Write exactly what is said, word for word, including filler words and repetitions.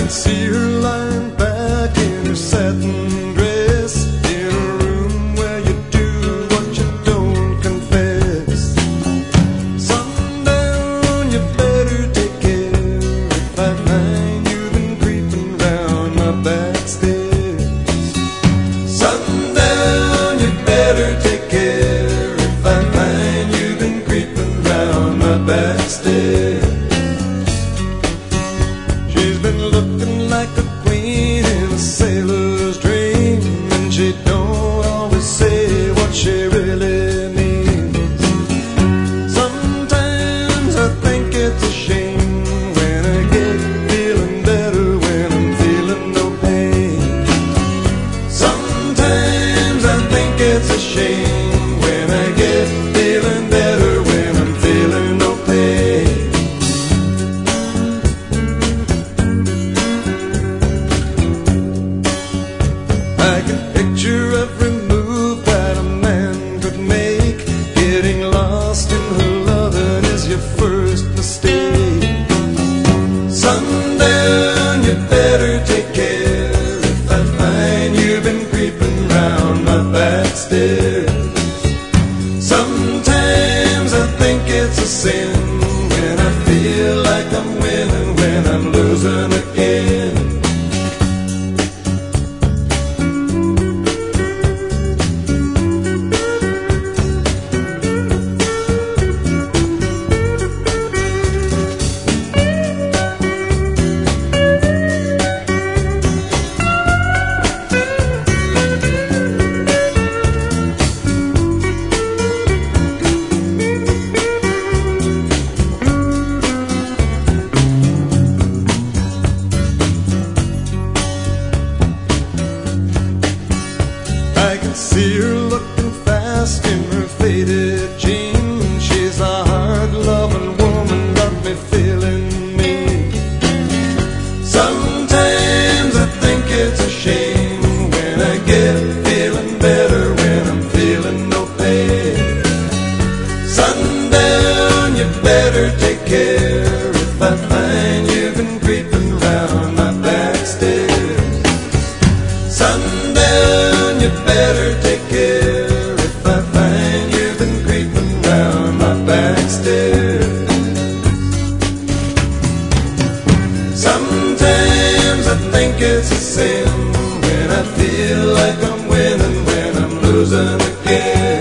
can see her lying back in her satin dress, in a room where you do what you don't confess. Sundown, you better take care if I find you've been creeping round my back stairs. Sundown, you better take care if I find you've been creeping round my back stairs. She's been looking like a queen in a sailor's dream, and she don't always say what she really means. Sometimes I think it's a shame when I get feeling better when I'm feeling no pain. Sometimes I think it's a shame when I get feeling better when I'm feeling no pain. I can picture every move that a man could make. Getting lost in her loving is your first mistake. Sundown, you better take care if I find you've been creeping round my back stairs. Sometimes I think it's a sin when I feel like I'm winning when I'm losing again. I can see her looking fast in her faded jeans. She's a hard-loving woman, got me feeling mean. Sometimes I think it's a shame when I get feeling better when I'm feeling no pain. Sundown, you better take care if I find you've been creeping round my back stairs. Sundown, you better take care if I find you've been creeping round my back stairs. Sometimes I think it's a sin when I feel like I'm winning when I'm losing again.